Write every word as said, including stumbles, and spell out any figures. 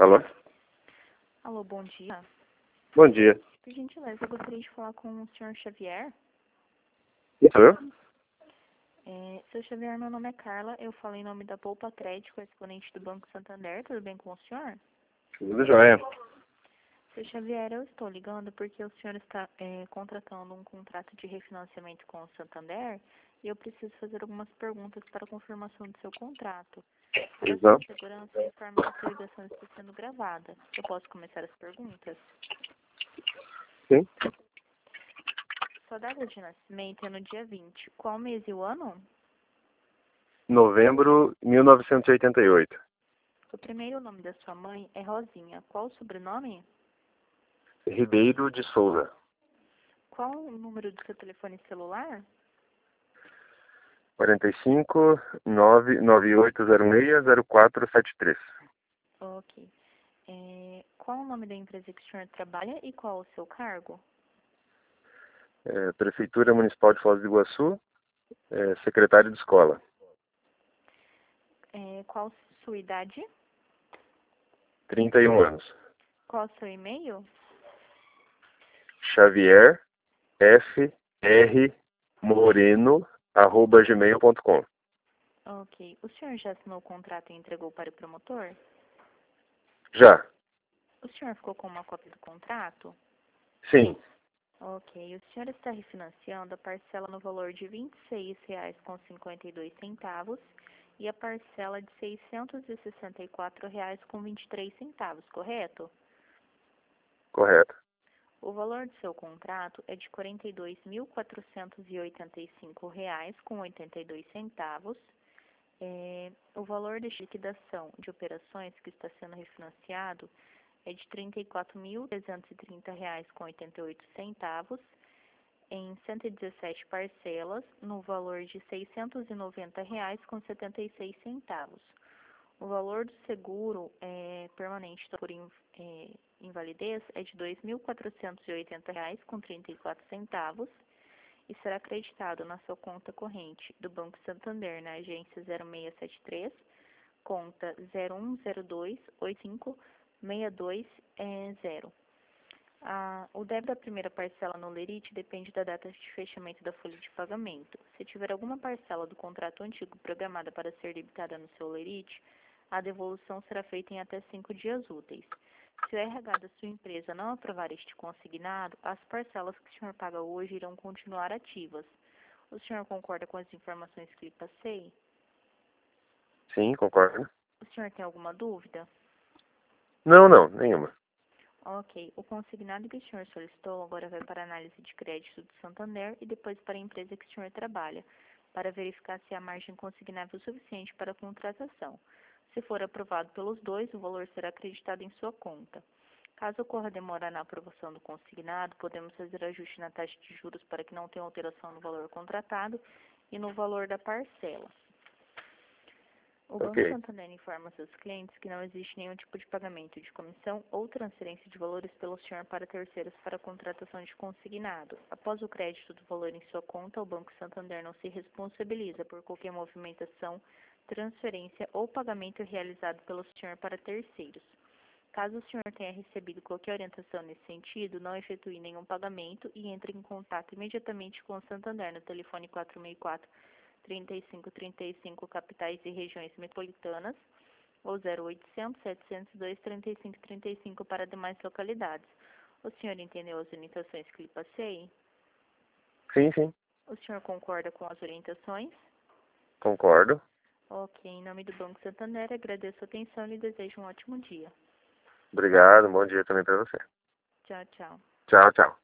Alô? Alô, bom dia. Bom dia. Por gentileza, eu gostaria de falar com o senhor Xavier. Isso eu? É, seu Xavier, meu nome é Carla, eu falo em nome da Poupa Crédito, correspondente do Banco Santander. Tudo bem com o senhor? Tudo jóia. Seu Xavier, eu estou ligando porque o senhor está é, contratando um contrato de refinanciamento com o Santander e eu preciso fazer algumas perguntas para a confirmação do seu contrato. Para Não? sua segurança, eu informo que essa ligação está sendo gravada. Eu posso começar as perguntas? Sim. Sua data de nascimento é no dia vinte. Qual mês e o ano? Novembro de mil novecentos e oitenta e oito. O primeiro nome da sua mãe é Rosinha. Qual o sobrenome? Ribeiro de Souza. Qual o número do seu telefone celular? quarenta e cinco, nove nove oito zero seis, zero quatro sete três. Ok. É, qual o nome da empresa que o senhor trabalha e qual o seu cargo? É, Prefeitura Municipal de Foz do Iguaçu, é, secretário de escola. É, qual sua idade? trinta e um anos. Qual o seu e-mail? Xavier F R Moreno arroba gmail ponto com. Ok. O senhor já assinou o contrato e entregou para o promotor? Já? O senhor ficou com uma cópia do contrato? Sim. Ok. O senhor está refinanciando a parcela no valor de vinte e seis reais com cinquenta e dois centavos e a parcela de seiscentos e sessenta e quatro reais com vinte e três centavos, correto? Correto. O valor do seu contrato é de quarenta e dois mil quatrocentos e oitenta e cinco reais com oitenta e dois centavos. É, o valor de liquidação de operações que está sendo refinanciado é de trinta e quatro mil trezentos e trinta reais com oitenta e oito centavos em cento e dezessete parcelas no valor de seiscentos e noventa reais com setenta e seis centavos. O valor do seguro é, permanente por in, é, invalidez é de dois mil quatrocentos e oitenta reais com trinta e quatro centavos e será acreditado na sua conta corrente do Banco Santander na agência zero seis sete três, conta zero um zero dois oito cinco seis dois zero. Ah, o débito da primeira parcela no lerite depende da data de fechamento da folha de pagamento. Se tiver alguma parcela do contrato antigo programada para ser debitada no seu lerite, a devolução será feita em até cinco dias úteis. Se o R H da sua empresa não aprovar este consignado, as parcelas que o senhor paga hoje irão continuar ativas. O senhor concorda com as informações que lhe passei? Sim, concordo. O senhor tem alguma dúvida? Não, não, nenhuma. Ok. O consignado que o senhor solicitou agora vai para a análise de crédito do Santander e depois para a empresa que o senhor trabalha, para verificar se há margem consignável suficiente para a contratação. Se for aprovado pelos dois, o valor será acreditado em sua conta. Caso ocorra demora na aprovação do consignado, podemos fazer ajuste na taxa de juros para que não tenha alteração no valor contratado e no valor da parcela. O Banco Ok. Santander informa seus clientes que não existe nenhum tipo de pagamento de comissão ou transferência de valores pelo senhor para terceiros para a contratação de consignado. Após o crédito do valor em sua conta, o Banco Santander não se responsabiliza por qualquer movimentação, transferência ou pagamento realizado pelo senhor para terceiros. Caso o senhor tenha recebido qualquer orientação nesse sentido, não efetue nenhum pagamento e entre em contato imediatamente com o Santander no telefone quatro seis quatro, trinta e cinco, trinta e cinco, capitais e regiões metropolitanas, ou zero oitocentos, setecentos e dois, trinta e cinco, trinta e cinco para demais localidades. O senhor entendeu as orientações que lhe passei? Sim, sim, O senhor concorda com as orientações? concordo. Ok, em nome do Banco Santander, agradeço a atenção e lhe desejo um ótimo dia. Obrigado, bom dia também para você. Tchau, tchau. Tchau, tchau.